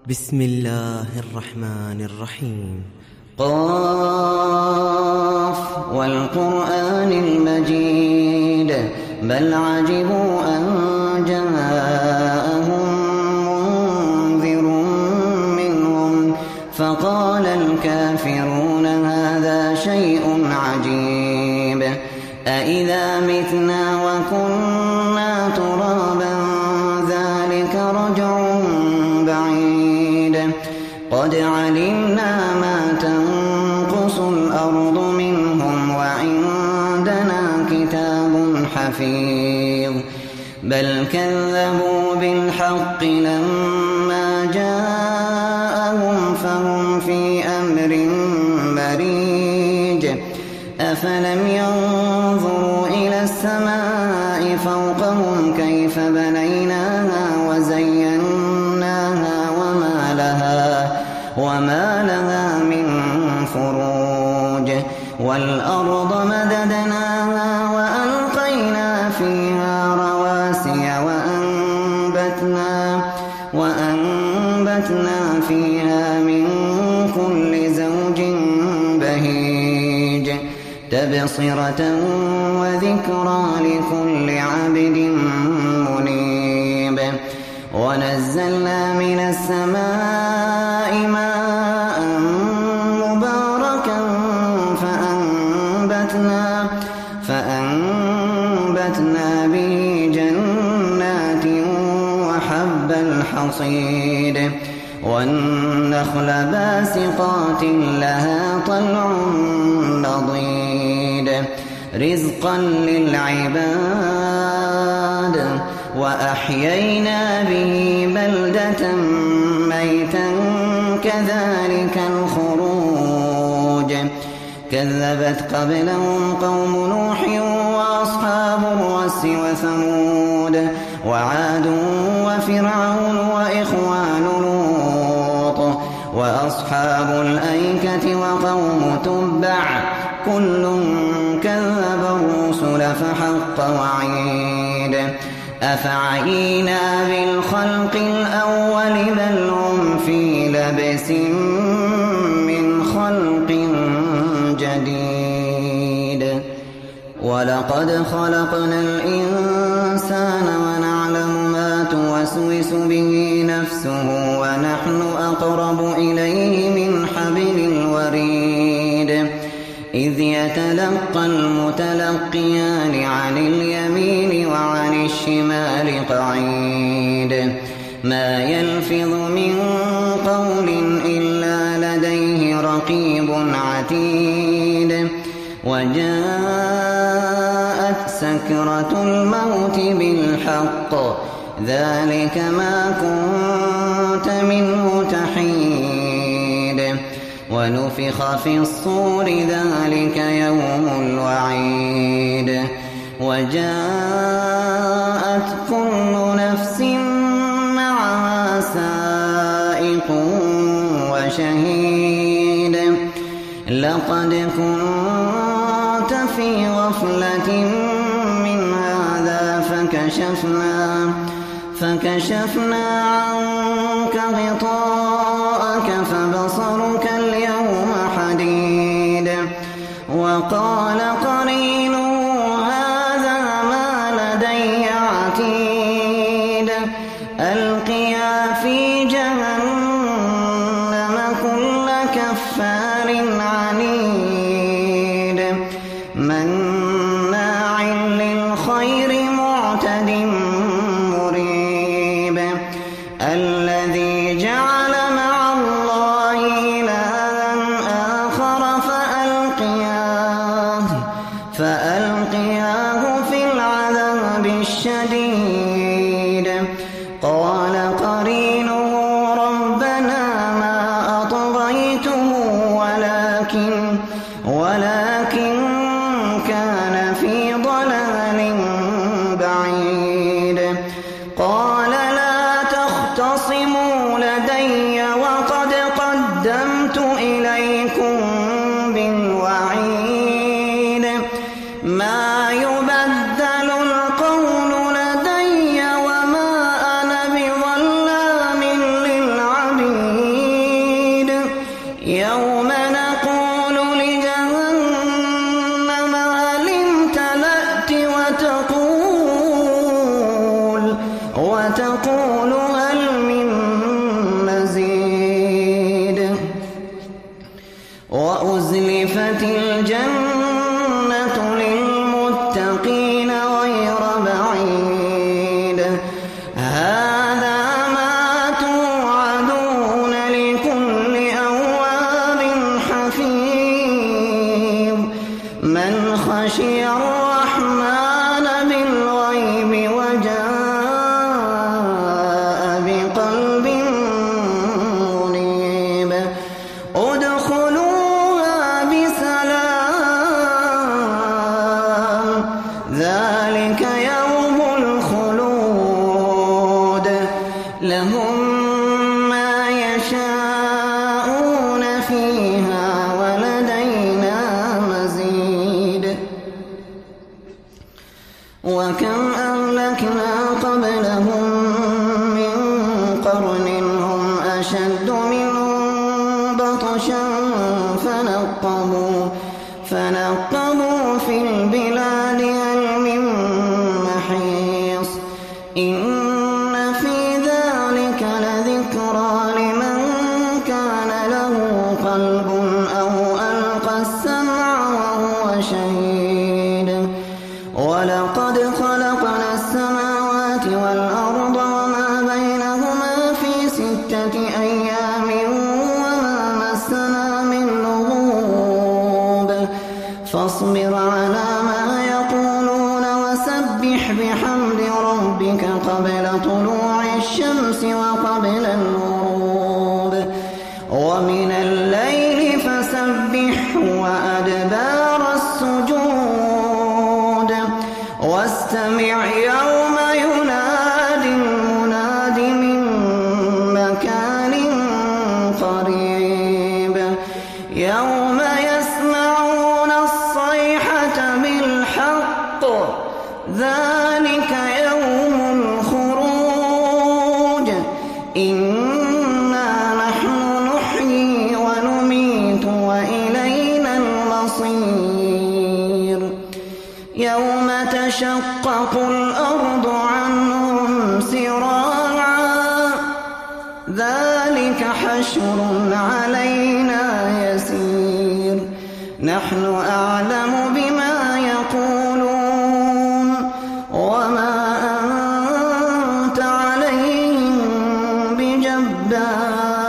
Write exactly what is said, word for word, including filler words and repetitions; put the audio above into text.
بسم الله الرحمن الرحيم. قاف والقرآن المجيد بل عجبوا أن جاءهم منذر منهم فقال الكافرون هذا شيء عجيب أإذا متنا وكنا ترابا ذلك رجع بعيد قد علمنا ما تنقص الأرض منهم وعندنا كتاب حفيظ بل كذبوا بالحق لما جاءهم فهم في أمر مريج أفلم ينظروا إلى السماء فوقهم كيف بنيناها وزيناها وما لها وما لها من فروج والأرض مددناها وألقينا فيها رواسي وأنبتنا وأنبتنا فيها من كل زوج بهيج تبصرة وذكرى لكل عبد منيب ونزلنا من السماء ماء مباركا فأنبتنا فأنبتنا به جنات وحب الحصيد والنخل باسقات لها طلع نضيد رزقا للعباد وأحيينا به بلدة ميتا كذلك الخروج كذبت قبلهم قوم نوح وأصحاب الرس وثمود وعاد وفرعون وإخوان لوط وأصحاب الأيكة وقوم تبع كل كذب الرسل فحق وعيد أفعينا بالخلق الأول بل هم في لبس من خلق جديد ولقد خلقنا الإنسان ونعلم ما توسوس به نفسه ونحن أقرب إليه من حبل الوريد إذ يتلقى المتلقيان عن اليمين وعن الشمال قعيد ما يلفظ من قول إلا لديه رقيب عتيد وجاءت سكرة الموت بالحق ذلك ما كنت منه تحيد ونفخ في الصور ذلك يوم الوعيد وجاءت كل نفس معها سائق وشهيد لقد كنت في غفلة من هذا فكشفنا فكشفنا عنك غطاءك فبصرك اليوم حديد وقال قرينه هذا ما لدي عتيد ألقيا في جهنم كل كفار عنيد مناع للخير معتد مريب الذي جعل مع الله إلها آخر فألقياه فألقياه في العذاب الشديد قال قرينه ربنا ما أطغيته ولكن ولكن كان في ضلال بعيد قال لا تختصموا لدي يوم نقول لجهنم هل امتلأت وتقول وتقول هل من مزيد وأزلفت الجنة للمتقين غير بعيد هذا ما توعدون لكل أواب حفيظ من خشي الرحمن بالغيب وجاء بقلب منيب ادخلوها بسلام ذلك يوم الخلود لهم ما يشاءون فيها ولدينا مزيد وكم أهلكنا قبلهم من قرن هم أشد منهم بطشا فنقبوا فنقبوا في البلاد هل من محيص إن في ذلك لذكرى لمن كان له قلب أو ألقى السمع وهو شهيد ولقد خلقنا السماوات والأرض وما بينهما في ستة أيام وما مسنا من لغوب فاصبر على ما يقولون وسبح بحمد ربك قبل طلوع الشمس وقبل الغروب ومن الليل فسبحه وأدبار السجود واستمع يوم ينادي المناد من مكان قريب يوم يسمعون الصيحة بالحق ذلك يوم الخروج إنا نحن نحيي ونميت وإلينا المصير يوم تشقق الأرض عنهم سراعا ذلك حشر علينا يسير نحن أعلم بما يقولون وما أنت عليهم بجبار